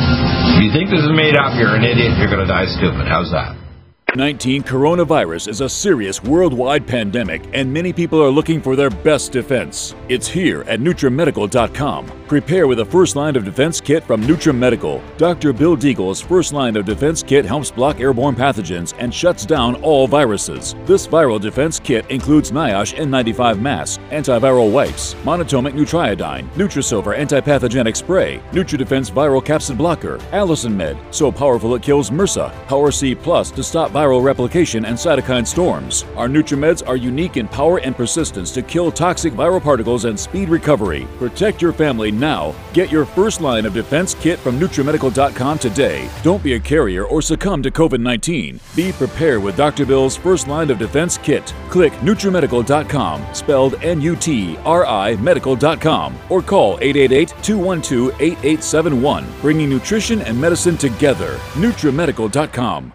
If you think this is made up, you're an idiot, you're going to die stupid. How's that? nineteen coronavirus is a serious worldwide pandemic, and many people are looking for their best defense. It's here at NutriMedical dot com. Prepare with a first line of defense kit from NutriMedical. Doctor Bill Deagle's first line of defense kit helps block airborne pathogens and shuts down all viruses. This viral defense kit includes NIOSH N ninety-five mask, antiviral wipes, monatomic Nutriodine, Nutrisilver antipathogenic spray, NutriDefense viral capsid blocker, Allison Med, so powerful it kills MRSA, Power C Plus to stop viral replication and cytokine storms. Our NutriMeds are unique in power and persistence to kill toxic viral particles and speed recovery. Protect your family now. Get your first line of defense kit from NutriMedical dot com today. Don't be a carrier or succumb to COVID nineteen. Be prepared with Doctor Bill's first line of defense kit. Click NutriMedical dot com, spelled N U T R I Medical dot com, or call eight eight eight, two one two, eight eight seven one, bringing nutrition and medicine together. NutriMedical dot com.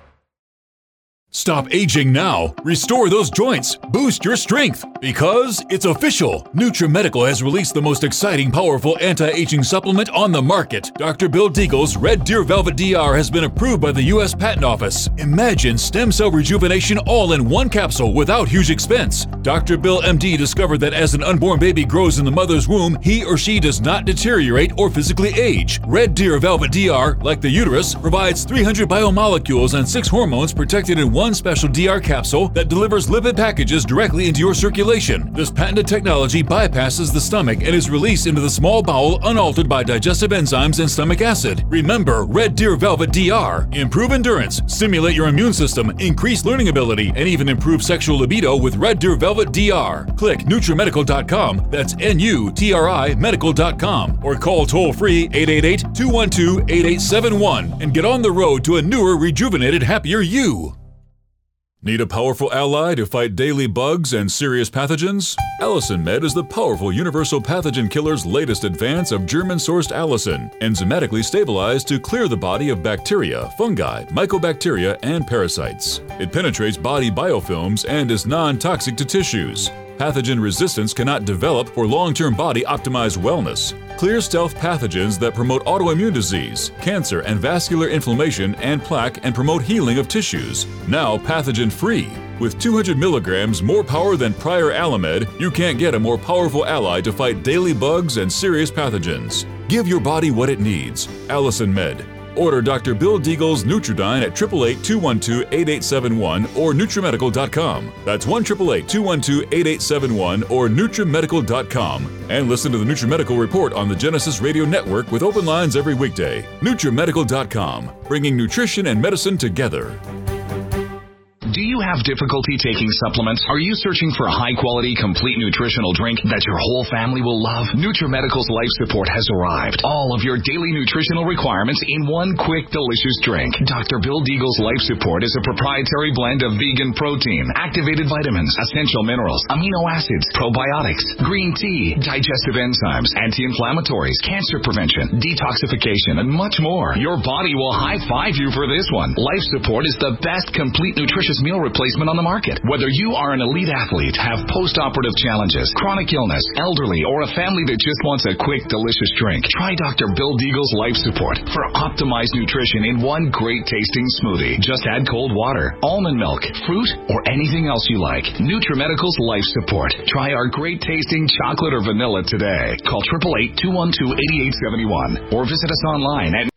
Stop aging now. Restore those joints. Boost your strength. Because it's official. NutriMedical has released the most exciting, powerful anti-aging supplement on the market. Doctor Bill Deagle's Red Deer Velvet D R has been approved by the U S Patent Office. Imagine stem cell rejuvenation all in one capsule without huge expense. Doctor Bill M D discovered that as an unborn baby grows in the mother's womb, he or she does not deteriorate or physically age. Red Deer Velvet D R, like the uterus, provides three hundred biomolecules and six hormones protected in one One special D R capsule that delivers lipid packages directly into your circulation. This patented technology bypasses the stomach and is released into the small bowel unaltered by digestive enzymes and stomach acid. Remember Red Deer Velvet D R. Improve endurance, stimulate your immune system, increase learning ability, and even improve sexual libido with Red Deer Velvet D R. Click NutriMedical dot com, that's N U T R I Medical dot com, or call toll-free eight eight eight, two one two, eight eight seven one and get on the road to a newer, rejuvenated, happier you. Need a powerful ally to fight daily bugs and serious pathogens? Allison Med is the powerful universal pathogen killer's latest advance of German-sourced allicin, enzymatically stabilized to clear the body of bacteria, fungi, mycobacteria, and parasites. It penetrates body biofilms and is non-toxic to tissues. Pathogen resistance cannot develop for long-term body-optimized wellness. Clear stealth pathogens that promote autoimmune disease, cancer, and vascular inflammation and plaque and promote healing of tissues. Now pathogen-free. With two hundred milligrams more power than prior Alamed, you can't get a more powerful ally to fight daily bugs and serious pathogens. Give your body what it needs. Allison Med. Order Doctor Bill Deagle's Nutridyne at eight eight eight, two one two, eight eight seven one or Nutrimedical dot com. That's one eight eight eight, two one two, eight eight seven one or Nutrimedical dot com. And listen to the Nutrimedical Report on the Genesis Radio Network with open lines every weekday. Nutrimedical dot com, bringing nutrition and medicine together. Do you have difficulty taking supplements? Are you searching for a high-quality, complete nutritional drink that your whole family will love? Nutrimedical's Life Support has arrived. All of your daily nutritional requirements in one quick, delicious drink. Doctor Bill Deagle's Life Support is a proprietary blend of vegan protein, activated vitamins, essential minerals, amino acids, probiotics, green tea, digestive enzymes, anti-inflammatories, cancer prevention, detoxification, and much more. Your body will high-five you for this one. Life Support is the best complete nutritious meal replacement on the market. Whether you are an elite athlete, have post-operative challenges, chronic illness, elderly, or a family that just wants a quick, delicious drink, try Doctor Bill Deagle's Life Support for optimized nutrition in one great-tasting smoothie. Just add cold water, almond milk, fruit, or anything else you like. Nutrimedical's Life Support. Try our great-tasting chocolate or vanilla today. Call eight eight eight, two one two, eight eight seven one or visit us online at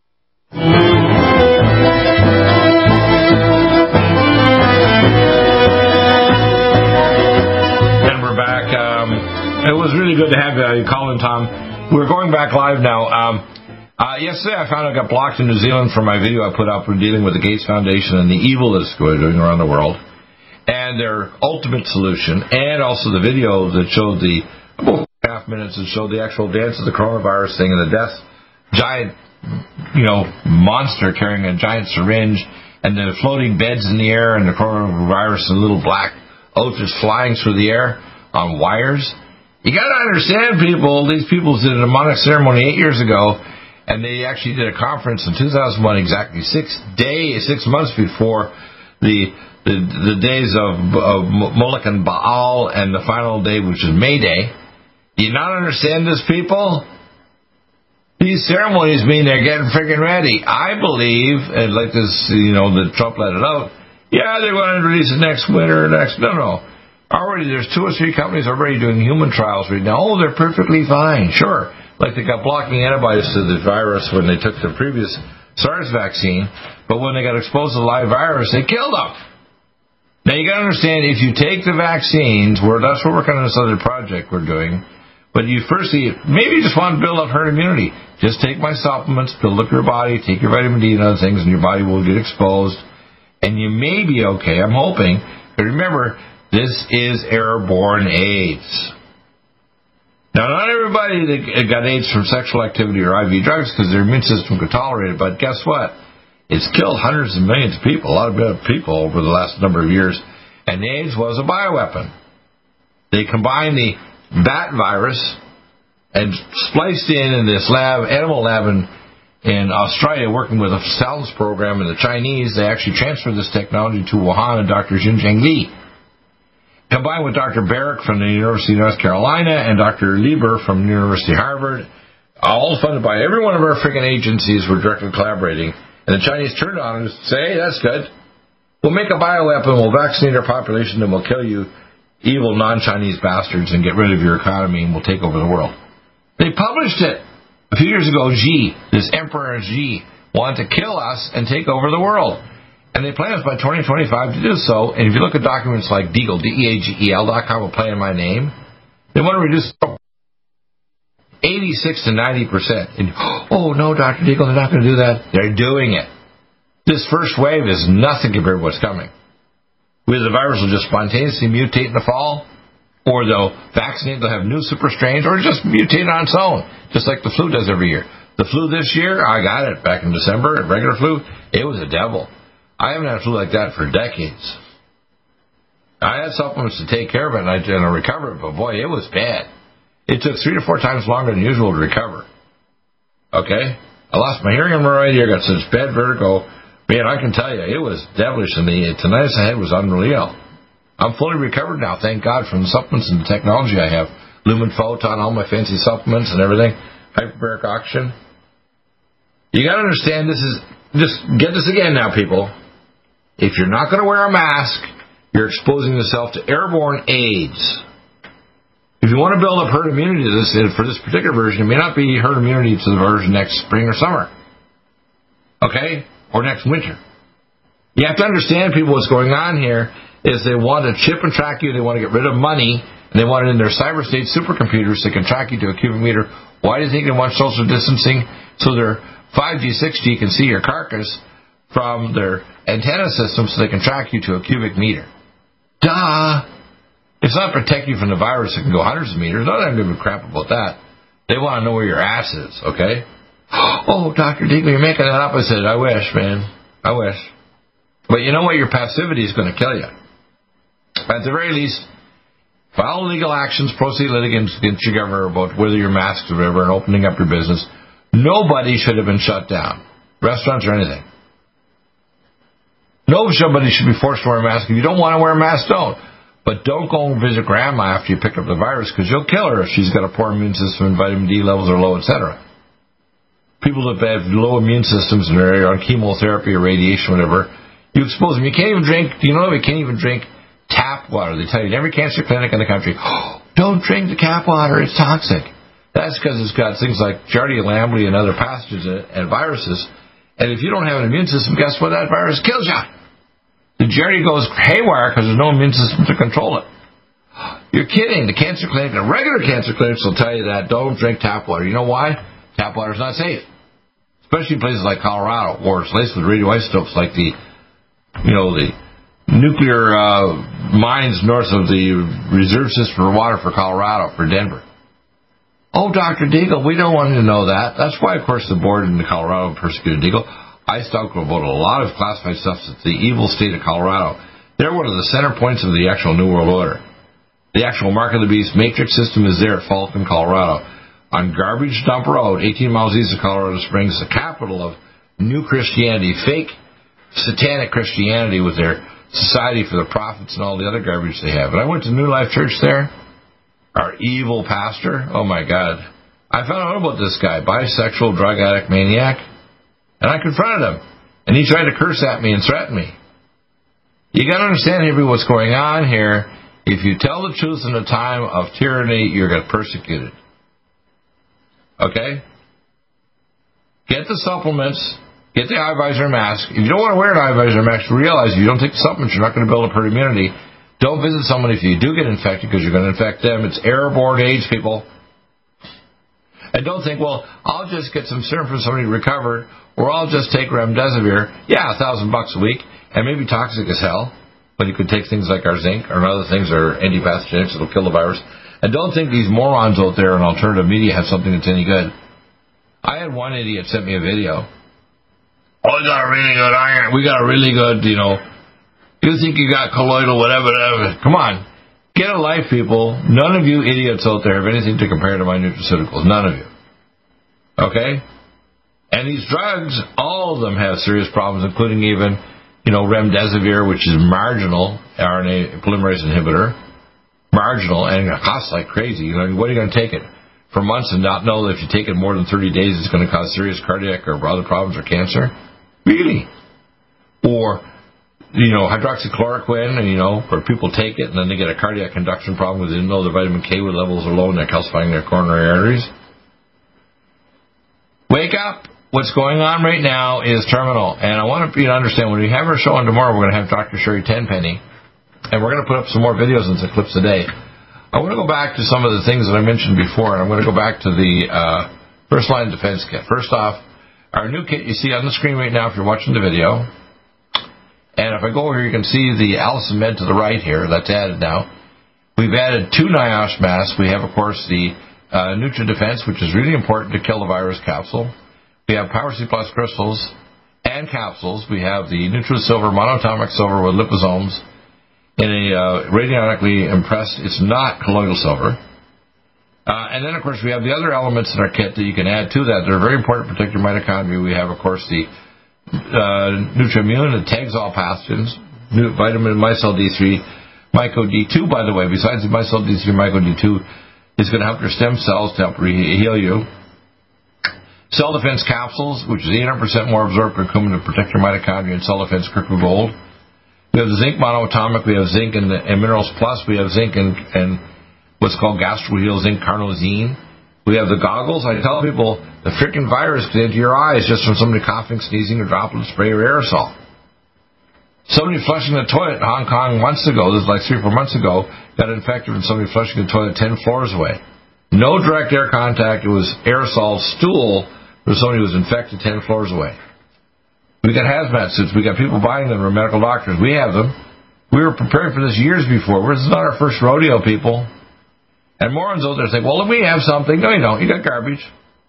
It was really good to have you call in, Tom. We're going back live now. Um, uh, yesterday I found I got blocked in New Zealand for my video I put up for dealing with the Gates Foundation and the evil that's going around the world, and their ultimate solution, and also the video that showed the, about half minutes, that showed the actual dance of the coronavirus thing and the death, giant, you know, monster carrying a giant syringe, and the floating beds in the air, and the coronavirus and little black oaths flying through the air on wires. You got to understand, people, these people did a demonic ceremony eight years ago, and they actually did a conference in two thousand one, exactly six days, six months before the the, the days of, of Moloch and Baal, and the final day, which is May Day. Do you not understand this, people? These ceremonies mean they're getting freaking ready. I believe, and like this, you know, that Trump let it out, yeah, they're going to release it next winter, next, no, no. Already, there's two or three companies already doing human trials right now. Oh, they're perfectly fine. Sure. Like they got blocking antibodies to the virus when they took the previous SARS vaccine. But when they got exposed to the live virus, they killed them. Now, you got to understand, if you take the vaccines, we're, that's what we're working on this other project we're doing. But you firstly, maybe you just want to build up herd immunity. Just take my supplements, build up your body, take your vitamin D and other things, and your body will get exposed. And you may be okay, I'm hoping. But remember, this is airborne AIDS. Now, not everybody that got AIDS from sexual activity or I V drugs because their immune system could tolerate it, but guess what? It's killed hundreds of millions of people, a lot of people over the last number of years, and AIDS was a bioweapon. They combined the bat virus and spliced in in this lab, animal lab in, in Australia, working with a Sal's program, and the Chinese, they actually transferred this technology to Wuhan and Doctor Xinjiang Li. Combined with Doctor Barrick from the University of North Carolina and Doctor Lieber from the University of Harvard, all funded by every one of our freaking agencies, were directly collaborating. And the Chinese turned on us and say, hey, that's good. We'll make a bioweapon, we'll vaccinate our population, and we'll kill you evil non-Chinese bastards and get rid of your economy, and we'll take over the world. They published it. A few years ago, Xi, this Emperor Xi, wanted to kill us and take over the world. And they plan us by twenty twenty-five to do so. And if you look at documents like Deagle, D E A G E L dot com, will play in my name, they want to reduce eighty-six to ninety percent. And, oh, no, Doctor Deagle, they're not going to do that. They're doing it. This first wave is nothing compared to what's coming. Whether the virus will just spontaneously mutate in the fall, or they'll vaccinate, they'll have new super strains, or just mutate on its own, just like the flu does every year. The flu this year, I got it back in December, regular flu, it was a devil. I haven't had a flu like that for decades. I had supplements to take care of it, and I, and I recovered, but boy, it was bad. It took three to four times longer than usual to recover. Okay? I lost my hearing in my right ear, got such bad vertigo. Man, I can tell you, it was devilish, and the tinnitus I had was unreal. I'm fully recovered now, thank God, from the supplements and the technology I have. Lumen Photon, all my fancy supplements and everything. Hyperbaric oxygen. You got to understand, this is, just get this again now, people. If you're not going to wear a mask, you're exposing yourself to airborne AIDS. If you want to build up herd immunity to this, for this particular version, it may not be herd immunity to the version next spring or summer. Okay? Or next winter. You have to understand, people, what's going on here is they want to chip and track you, they want to get rid of money, and they want it in their cyberstate supercomputers that can track you to a cubic meter. Why do you think they want social distancing? So their five G, six G can see your carcass from their antenna system so they can track you to a cubic meter. Duh! It's not to protect you from the virus that can go hundreds of meters. I don't give a crap about that. They want to know where your ass is, okay? Oh, Doctor Deagle, you're making that up. I said, I wish, man. I wish. But you know what? Your passivity is going to kill you. At the very least, file legal actions, proceed litigants against your governor about whether your masks or whatever and opening up your business. Nobody should have been shut down. Restaurants or anything. Nobody should be forced to wear a mask. If you don't want to wear a mask, don't. But don't go and visit grandma after you pick up the virus, because you'll kill her if she's got a poor immune system and vitamin D levels are low, et cetera. People that have low immune systems and are on chemotherapy or radiation, whatever, you expose them. You can't even drink, you know, you can't even drink tap water. They tell you in every cancer clinic in the country, oh, don't drink the tap water, it's toxic. That's because it's got things like Giardia lamblia and other pathogens in it, and viruses. And if you don't have an immune system, guess what? That virus kills you. The Giardia goes haywire because there's no immune system to control it. You're kidding. The cancer clinic, the regular cancer clinics will tell you that don't drink tap water. You know why? Tap water is not safe. Especially in places like Colorado, where it's laced with radioisotopes like the, you know, the nuclear uh, mines north of the reserve system for water for Colorado, for Denver. Oh, Doctor Deagle, we don't want to know that. That's why, of course, the board in Colorado persecuted Deagle. I talked about a lot of classified stuff at the evil state of Colorado. They're one of the center points of the actual New World Order. The actual Mark of the Beast matrix system is there at Fulton, Colorado. On Garbage Dump Road, eighteen miles east of Colorado Springs, the capital of New Christianity, fake satanic Christianity with their Society for the Prophets and all the other garbage they have. And I went to New Life Church there. Our evil pastor, oh my God. I found out about this guy, bisexual, drug addict, maniac. And I confronted him. And he tried to curse at me and threaten me. You got to understand here what's going on here. If you tell the truth in a time of tyranny, you're going to be persecuted. Okay? Get the supplements. Get the eye visor mask. If you don't want to wear an eye visor mask, realize if you don't take the supplements, you're not going to build up herd immunity. Don't visit someone if you do get infected, because you're going to infect them. It's airborne AIDS, people. And don't think, well, I'll just get some serum from somebody to recover, or I'll just take remdesivir. Yeah, a thousand bucks a week, and maybe toxic as hell, but you could take things like our zinc or other things that are antipathogenics that'll kill the virus. And don't think these morons out there in alternative media have something that's any good. I had one idiot sent me a video. Oh, we got a really good iron. We got a really good, you know, you think you got colloidal, whatever, whatever. Come on. Get a life, people. None of you idiots out there have anything to compare to my nutraceuticals. None of you. Okay? And these drugs, all of them have serious problems, including even, you know, remdesivir, which is marginal R N A polymerase inhibitor. Marginal, and it costs like crazy. You know, what are you going to take it for months and not know that if you take it more than thirty days, it's going to cause serious cardiac or other problems or cancer? Really? Or, you know, hydroxychloroquine, and, you know, where people take it and then they get a cardiac conduction problem because they didn't know their vitamin K levels are low and they're calcifying their coronary arteries. Wake up. What's going on right now is terminal. And I want you to understand, when we have our show on tomorrow, we're going to have Doctor Sherry Tenpenny, and we're going to put up some more videos and some clips a day. I want to go back to some of the things that I mentioned before, and I'm going to go back to the uh, First Line Defense Kit. First off, our new kit you see on the screen right now if you're watching the video. And if I go over here, you can see the Allison Med to the right here. That's added now. We've added two NIOSH masks. We have, of course, the uh, Nutra Defense, which is really important to kill the virus capsule. We have Power C Plus crystals and capsules. We have the Nutra Silver, monatomic silver with liposomes in a uh, radionically impressed, it's not colloidal silver. Uh, and then, of course, we have the other elements in our kit that you can add to that. They're very important to protect your mitochondria. We have, of course, the uh, Nutrimune that tags all pathogens, vitamin Micelle D three, Myco D two, by the way, besides the Mycel D three, Myco D two is going to help your stem cells to help re- heal you. Cell Defense Capsules, which is eight hundred percent more absorbed curcumin to protect your mitochondria, and Cell Defense Crystal Gold. We have the Zinc Monoatomic, we have Zinc and, and Minerals Plus, we have Zinc and, and what's called GastroHeal Zinc Carnosine. We have the goggles. I tell people the freaking virus gets into your eyes just from somebody coughing, sneezing, or droplet spray or aerosol. Somebody flushing the toilet in Hong Kong months ago, this was like three or four months ago, got infected from somebody flushing the toilet ten floors away. No direct air contact. It was aerosol stool from somebody who was infected ten floors away. We got hazmat suits. We got people buying them. We're medical doctors. We have them. We were preparing for this years before. This is not our first rodeo, people. And morons out there say, well, we have something. No, you don't. You got garbage.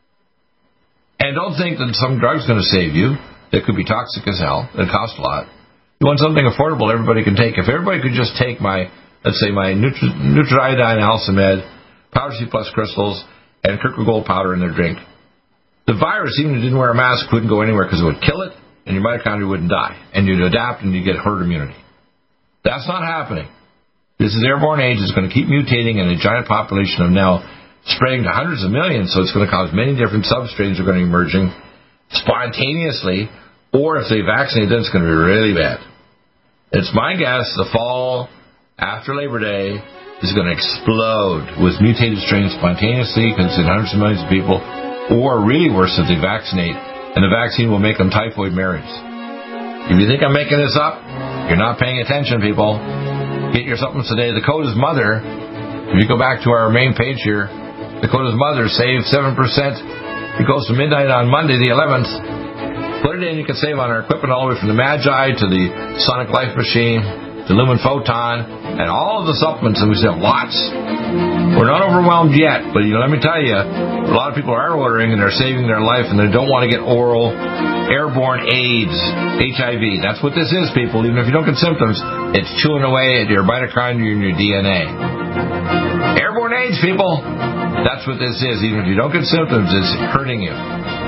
And don't think that some drug's going to save you. That could be toxic as hell. It costs a lot. You want something affordable everybody can take. If everybody could just take my, let's say, my Nutri- Nutriodine Alcimed, Power C Plus crystals, and Kirkwood Gold powder in their drink, the virus, even if it didn't wear a mask, couldn't go anywhere because it would kill it, and your mitochondria wouldn't die. And you'd adapt and you'd get herd immunity. That's not happening. This is airborne age. It's going to keep mutating, and a giant population of now spreading to hundreds of millions, so it's going to cause many different substrains are going to be emerging spontaneously, or if they vaccinate, then it's going to be really bad. It's my guess the fall after Labor Day is going to explode with mutated strains spontaneously because it's in hundreds of millions of people, or really worse if they vaccinate, and the vaccine will make them typhoid Marys. If you think I'm making this up, you're not paying attention, people. Get your supplements today. The code is MOTHER. If you go back to our main page here, the code is MOTHER. Save seven percent. It goes to midnight on Monday the eleventh. Put it in. You can save on our equipment all the way from the Magi to the Sonic Life Machine, the Lumen Photon, and all of the supplements, and we still have lots. We're not overwhelmed yet, but you know, let me tell you, a lot of people are ordering and they're saving their life, and they don't want to get oral airborne AIDS, H I V. That's what this is, people. Even if you don't get symptoms, it's chewing away at your mitochondria and your D N A. Airborne AIDS, people. That's what this is. Even if you don't get symptoms, it's hurting you.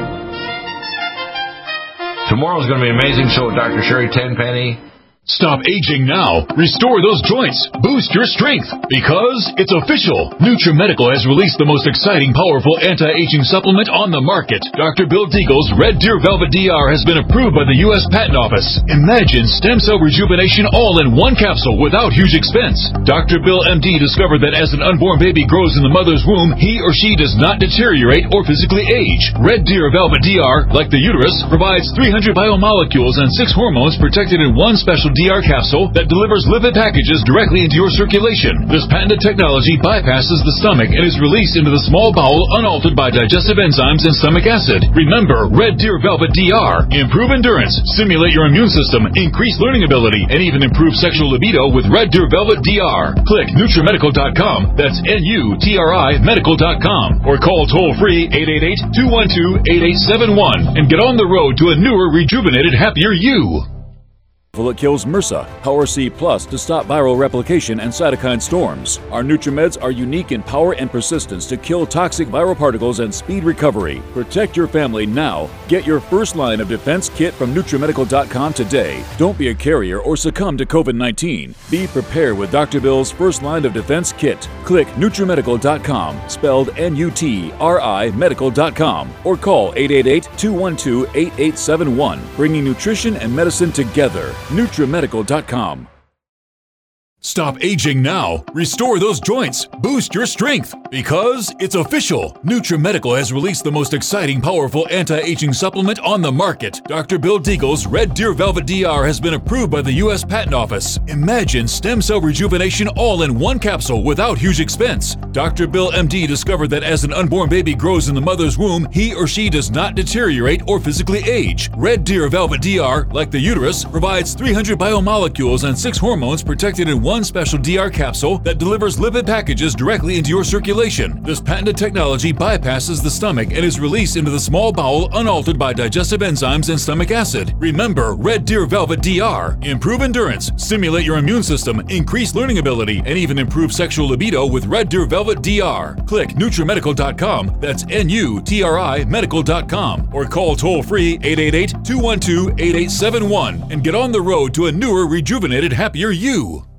Tomorrow's going to be an amazing show with Doctor Sherry Tenpenny. Stop aging now. Restore those joints. Boost your strength. Because it's official. NutriMedical has released the most exciting, powerful anti-aging supplement on the market. Doctor Bill Deagle's Red Deer Velvet D R has been approved by the U S Patent Office. Imagine stem cell rejuvenation all in one capsule without huge expense. Doctor Bill M D discovered that as an unborn baby grows in the mother's womb, he or she does not deteriorate or physically age. Red Deer Velvet D R, like the uterus, provides three hundred biomolecules and six hormones protected in one special D R capsule that delivers lipid packages directly into your circulation. This patented technology bypasses the stomach and is released into the small bowel unaltered by digestive enzymes and stomach acid. Remember, Red Deer Velvet D R. Improve endurance, stimulate your immune system, increase learning ability, and even improve sexual libido with Red Deer Velvet D R. Click NutriMedical dot com, that's N U T R I Medical dot com, or call toll-free eight eight eight, two one two, eight eight seven one and get on the road to a newer, rejuvenated, happier you. It kills MRSA, Power C Plus to stop viral replication and cytokine storms. Our NutriMeds are unique in power and persistence to kill toxic viral particles and speed recovery. Protect your family now. Get your first line of defense kit from NutriMedical dot com today. Don't be a carrier or succumb to COVID nineteen. Be prepared with Doctor Bill's first line of defense kit. Click NutriMedical dot com, spelled N U T R I Medical dot com, or call eight eight eight, two one two, eight eight seven one, bringing nutrition and medicine together. NutriMedical dot com. Stop aging now. Restore those joints. Boost your strength. Because it's official. NutriMedical has released the most exciting, powerful anti-aging supplement on the market. Doctor Bill Deagle's Red Deer Velvet D R has been approved by the U S Patent Office. Imagine stem cell rejuvenation all in one capsule without huge expense. Doctor Bill M D discovered that as an unborn baby grows in the mother's womb, he or she does not deteriorate or physically age. Red Deer Velvet D R, like the uterus, provides three hundred biomolecules and six hormones protected in one One special D R capsule that delivers lipid packages directly into your circulation. This patented technology bypasses the stomach and is released into the small bowel unaltered by digestive enzymes and stomach acid. Remember, Red Deer Velvet D R. Improve endurance, stimulate your immune system, increase learning ability, and even improve sexual libido with Red Deer Velvet D R. Click NutriMedical dot com, that's N U T R I Medical dot com, or call toll-free eight eight eight, two one two, eight eight seven one and get on the road to a newer, rejuvenated, happier you.